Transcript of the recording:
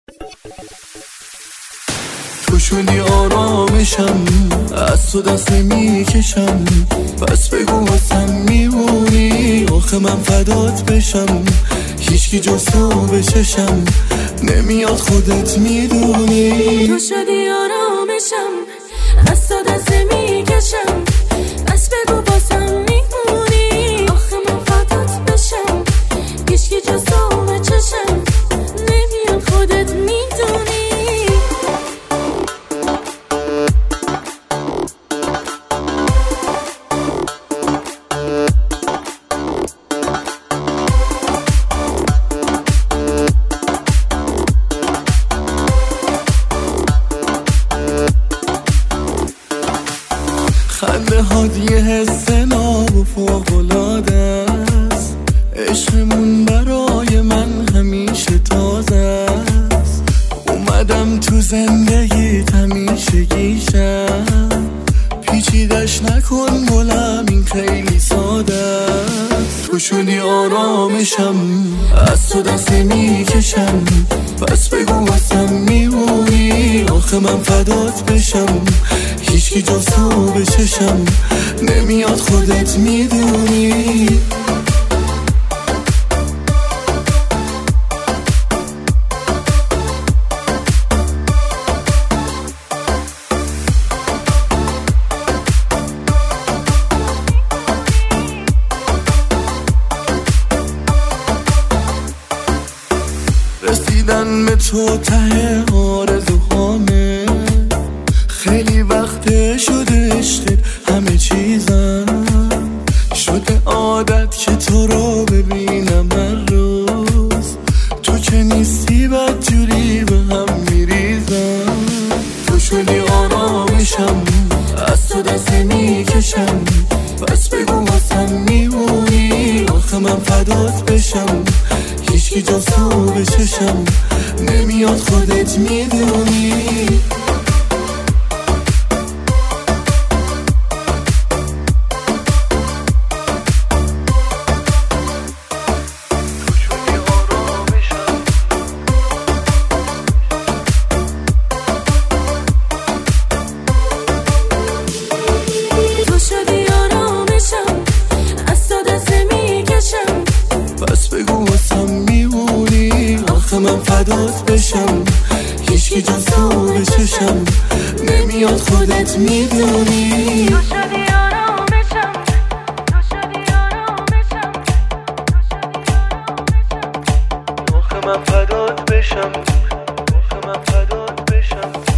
تو شدی آرامشم، از تو دست میکشم، پس بگو واسم میمونی، آخه من فدات بشم، هیچکی جز تو به چشم نمیاد، خودت میدونی. تو شدی آرامشم، از تو دست میکشم، پس بگو واسم میمونی، آخه من فدات بشم، هیچکی جز تو به چشم نمیاد، خودت میدونی. خنده هات یه حس ناب و فوق‌العاده است، عشقمون برای من همیشه تازه است، اومدم تو زندگیت همیشه گیشم، پیچیدش نکن گلم این خیلی ساده است. تو شدی آرامشم، از تو دست میکشم، پس بگو واسم میمونی، آخه من فدات بشم، هیچکی جز تو به چشم نمیاد، خودت میدونی. رسیدن به تو ته آرزوهامه، خیلی وقت شده عشقت همه چیزم، شده عادت که تو رو ببینم هر روز، تو که نیستی بدجوری به هم میریزم. تو شدی آرامشم، از تو دست میکشم، پس بگو واسم میمونی، آخه من فدات بشم، هیچکی جز تو به چشم نمیاد، خودت میدونی. تو شدی آرامشم، از تو دست میکشم، پس بگو واسم میمونی، آخه من فدات بشم، هیچکی جز تو به چشم نمیاد، خودت میدونی. تو شدی آرامشم، تو شدی آرامشم، آخه من فدات بشم، آخه من فدات بشم.